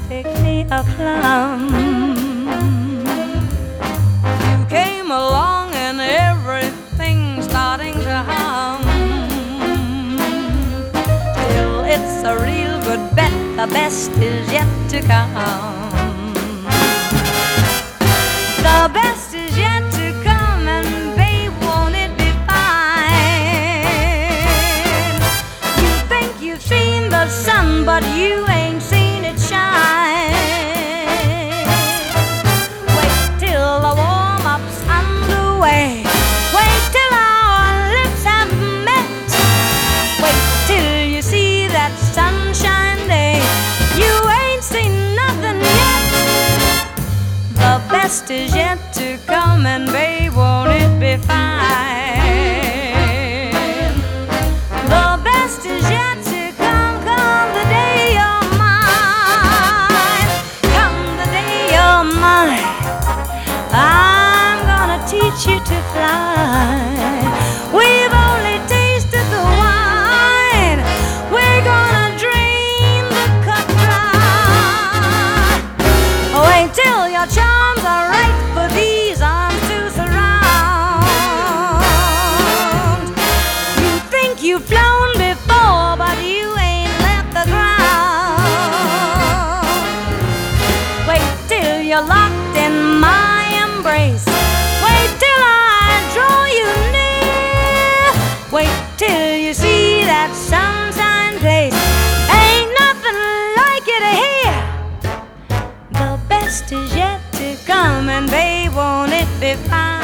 pick me a plum. You came along and everything's starting to hum. Still, it's a real good bet, the best is yet to come. The best is yet to come, and babe, won't it be fine? You think you've seen the sun, but you ain't seen it shine. Wait till the warm-up's underway. Wait till our lips have met. Wait till you see that sunshine day. You ain't seen nothing yet. The best is yet to come, and babe, won't it be fine? The best is yet to come, come the day you're mine. Come the day you're mine, I'm gonna teach you to fly. We've only tasted the wine, we're gonna drain the cup dry. Wait till your charms are right for these arms to surround. You think you've flown before, but you ain't left the ground. Wait till you're locked in my embrace. Wait till I draw you near. Wait till you see that sunshine place. Ain't nothing like it here. The best is yet to come, and babe, won't it be fine?